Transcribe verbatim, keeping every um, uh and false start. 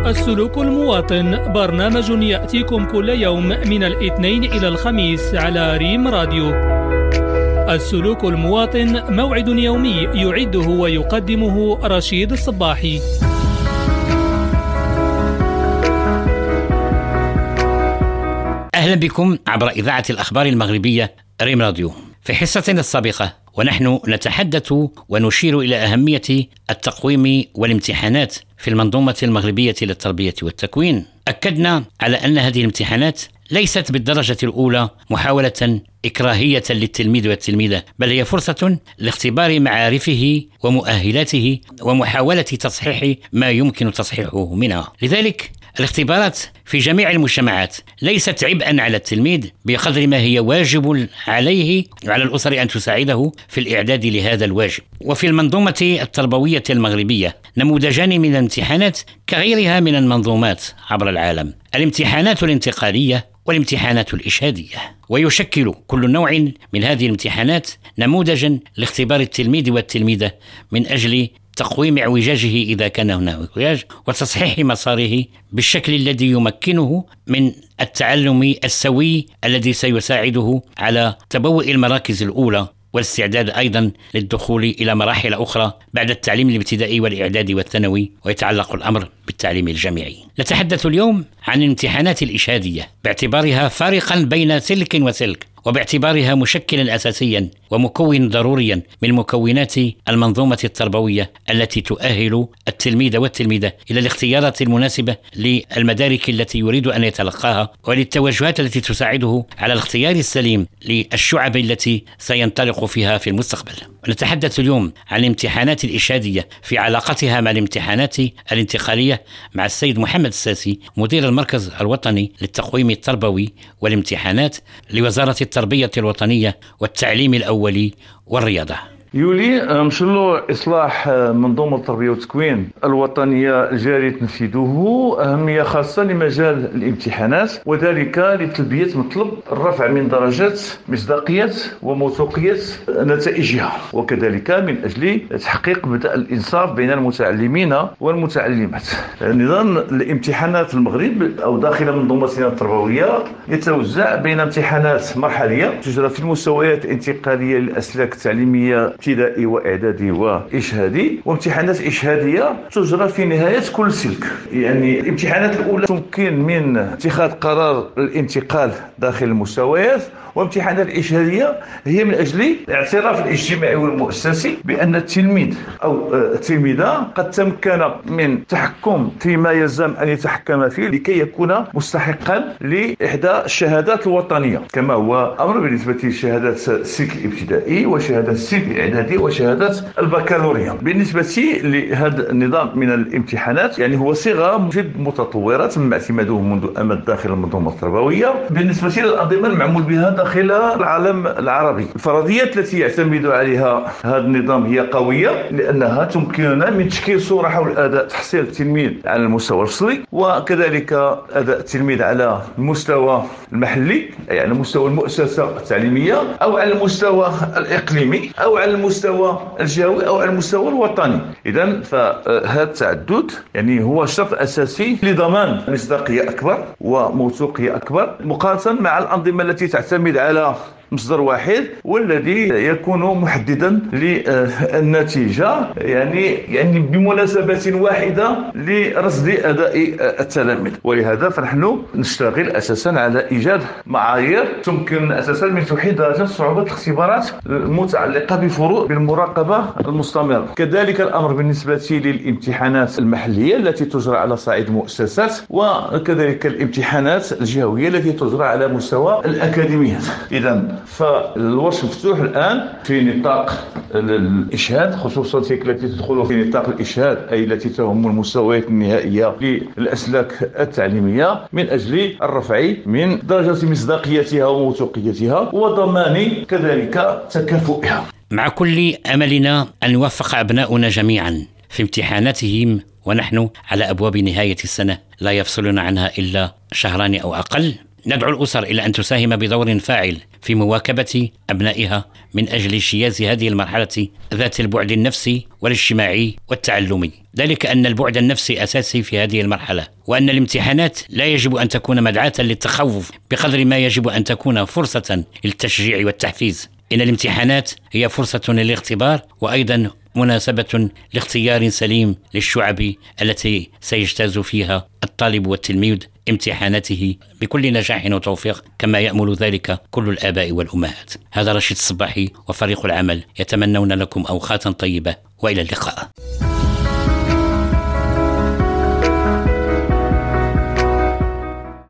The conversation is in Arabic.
السلوك المواطن، برنامج يأتيكم كل يوم من الاثنين إلى الخميس على ريم راديو. السلوك المواطن موعد يومي يعده ويقدمه رشيد الصباحي. أهلا بكم عبر إذاعة الأخبار المغربية ريم راديو. في حصتنا السابقة ونحن نتحدث ونشير إلى أهمية التقويم والامتحانات في المنظومة المغربية للتربية والتكوين، أكدنا على أن هذه الامتحانات ليست بالدرجة الأولى محاولة إكراهية للتلميذ والتلميذة، بل هي فرصة لاختبار معارفه ومؤهلاته ومحاولة تصحيح ما يمكن تصحيحه منها. لذلك الاختبارات في جميع المجتمعات ليست عبئا على التلميذ بقدر ما هي واجب عليه وعلى الأسر أن تساعده في الإعداد لهذا الواجب. وفي المنظومة التربوية المغربية نموذجان من الامتحانات كغيرها من المنظومات عبر العالم: الامتحانات الانتقالية والامتحانات الإشهادية. ويشكل كل نوع من هذه الامتحانات نموذجا لاختبار التلميذ والتلميذة من أجل تقويم اعوجاجه إذا كان هناك اعوجاج وتصحيح مساره بالشكل الذي يمكنه من التعلم السوي الذي سيساعده على تبوء المراكز الأولى والاستعداد أيضا للدخول إلى مراحل أخرى بعد التعليم الابتدائي والإعدادي والثانوي، ويتعلق الأمر بالتعليم الجامعي. نتحدث اليوم عن الامتحانات الإشهادية باعتبارها فارقا بين سلك وسلك، وباعتبارها مشكلا أساسيا ومكون ضروريا من مكونات المنظومة التربوية التي تؤهل التلميذ والتلميذة إلى الاختيارات المناسبة للمدارك التي يريد أن يتلقاها وللتوجهات التي تساعده على الاختيار السليم للشعب التي سينطلق فيها في المستقبل. ونتحدث اليوم عن الامتحانات الإشهادية في علاقتها مع الامتحانات الانتقالية مع السيد محمد الساسي، مدير المركز الوطني للتقويم التربوي والامتحانات لوزارة التربية الوطنية والتعليم الأولي والرياضة. يولي مشروع إصلاح منظومة التربية والتكوين الوطنية الجاري تنفيذه أهمية خاصة لمجال الامتحانات، وذلك لتلبية مطلب الرفع من درجات مصداقية وموثوقية نتائجها، وكذلك من أجل تحقيق مبدأ الإنصاف بين المتعلمين والمتعلمات. نظام الامتحانات في المغرب أو داخل منظومتنا التربوية يتوزع بين امتحانات مرحلية تجرى في المستويات الانتقالية للأسلاك التعليمية ابتدائي واعدادي واشهادي، وامتحانات اشهاديه تجرى في نهايه كل سلك. يعني الامتحانات الاولى تمكن من اتخاذ قرار الانتقال داخل المستويات، وامتحانات الاشهاديه هي من اجل الاعتراف الاجتماعي والمؤسسي بان التلميذ او التلميذه قد تمكن من التحكم فيما يلزم ان يتحكم فيه لكي يكون مستحقا لاحدى الشهادات الوطنيه، كما هو امر بالنسبه لشهادات السلك الابتدائي وشهادات السلك الاعدادي وشهادات البكالوريا. بالنسبه لهذا النظام من الامتحانات يعني هو صيغه جد متطوره تم اعتماده منذ امد داخل المنظومه التربويه بالنسبه للانظمه المعمول بها داخل العالم العربي. الفرضيات التي يعتمد عليها هذا النظام هي قويه لانها تمكننا من تشكيل صوره حول اداء تحصيل التلميذ على المستوى الفصلي، وكذلك اداء التلميذ على المستوى المحلي يعني على مستوى المؤسسه التعليميه، او على المستوى الاقليمي، او على المستوى الجهوي، او على المستوى الوطني. اذا فهذا التعدد يعني هو شرط اساسي لضمان مصداقيه اكبر وموثوقيه اكبر مقارنه مع الانظمه التي تعتمد على مصدر واحد والذي يكون محددا للنتيجه يعني يعني بمناسبه واحده لرصد اداء التلاميذ. ولهذا فنحن نشتغل اساسا على ايجاد معايير تمكن اساسا من توحيد درجات صعوبه الاختبارات المتعلقه بفروع بالمراقبه المستمره. كذلك الامر بالنسبه للامتحانات المحليه التي تجرى على صعيد المؤسسات، وكذلك الامتحانات الجهويه التي تجرى على مستوى الاكاديميات. اذا فالورش مفتوح الآن في نطاق الإشهاد، خصوصا تلك التي تدخل في نطاق الإشهاد أي التي تهم المستويات النهائية للأسلاك التعليمية من أجل الرفع من درجة مصداقيتها وموثوقيتها وضمان كذلك تكافؤها. مع كل أملنا أن يوفق أبناؤنا جميعا في امتحاناتهم، ونحن على أبواب نهاية السنة لا يفصلنا عنها إلا شهران أو أقل، ندعو الأسر إلى أن تساهم بدور فاعل في مواكبة أبنائها من أجل اجتياز هذه المرحلة ذات البعد النفسي والاجتماعي والتعلمي. ذلك أن البعد النفسي أساسي في هذه المرحلة، وأن الامتحانات لا يجب أن تكون مدعاة للتخوف بقدر ما يجب أن تكون فرصة للتشجيع والتحفيز. إن الامتحانات هي فرصة للاختبار، وأيضا مناسبة لاختيار سليم للشعب التي سيجتاز فيها الطالب والتلميذ امتحاناته بكل نجاح وتوفيق، كما يأمل ذلك كل الآباء والأمهات. هذا رشيد الصباحي وفريق العمل يتمنون لكم أوقاتا طيبة، وإلى اللقاء.